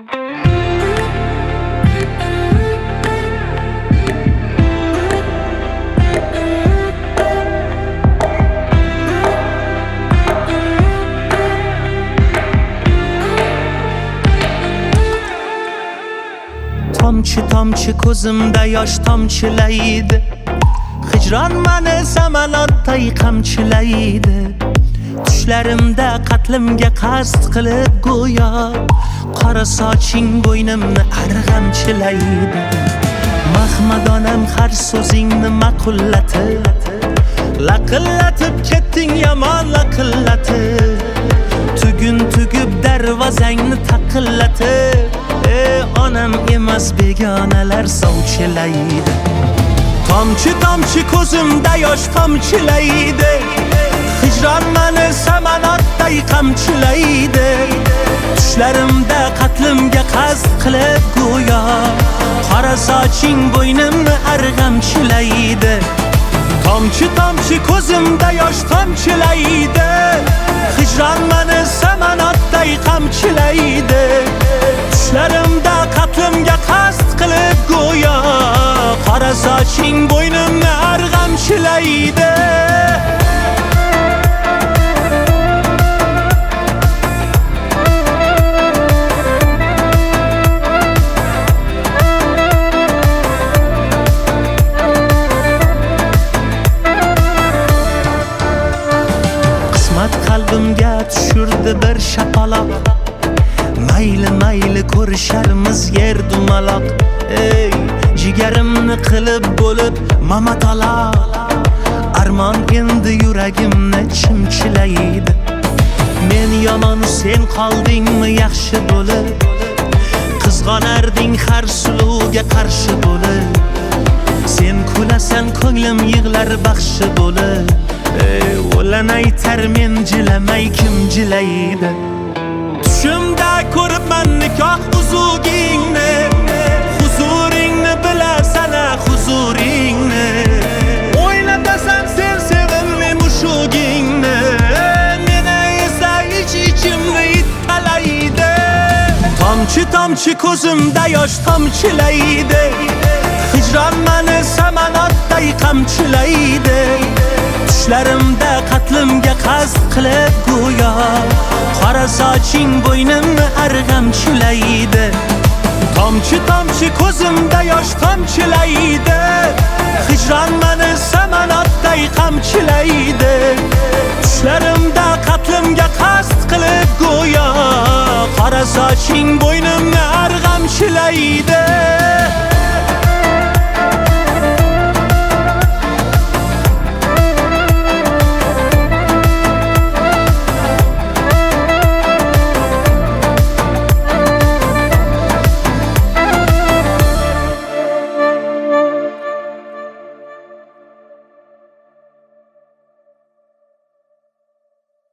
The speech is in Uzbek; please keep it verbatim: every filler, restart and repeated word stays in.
Tomchi tomchi ko'zimda yosh tomchilaydi, hijron mani samalotday qamchilaydi. Tushlarimda qatlimga qasd qilib go'yo qora soching bo'ynimni arg'amchilaydi. Mahmadonam har so'zingni ma'qullatib, laqillatib ketding yomon laqillatib. Tugun tugib darvozangni taqillatib, ey onam emas begonalar sovchilaydi. Tomchi tomchi ko'zimda yosh tomchilaydi, hijron mani samanotday qamchilaydi. Tushlarimda qatlimga qasd qilib go'yo qora soching bo'ynimni arg'amchilaydi. Tomchi tomchi ko'zimda yosh tomchilaydi, hijron mani samanotday qamchilaydi. Tushlarimda qatlimga qasd qilib go'yo qora soching bo'ynimni arg'amchilaydi. Qalbimga tushirdi bir shapaloq, mayli mayli ko'risharmiz yer dumaloq. Ey jigarimni qilib bo'lib mamataloq, armon endi yuragimni chimchilaydi. Men yomon sen qoldingmi yaxshi bo'lib, qizg'onarding har suluvga qarshi bo'lib. Sen kulasan ko'nglim yig'lar baxshi bo'lib. Ey o'lan aytar men jilamay kim jilaydi. Tushimda ko'ribman nikoh uzugingni, huzuringni bilasan huzuringni. O'ylatasan sen sevimli mushugingni, meni esa ich ichimni ittalaydi. Tomchi tomchi ko'zimda yosh tomchilaydi, hijron mani samanotday qamchilaydi. Tushlarimda qatlimga qasd qilib go'yo qora soching bo'ynimni arg'amchilaydi. Tomchi tomchi ko'zimda yosh tomchilaydi, hijron mani samanotday qamchilaydi. Tushlarimda qatlimga qasd qilib go'yo qora soching bo'ynimni arg'amchilaydi.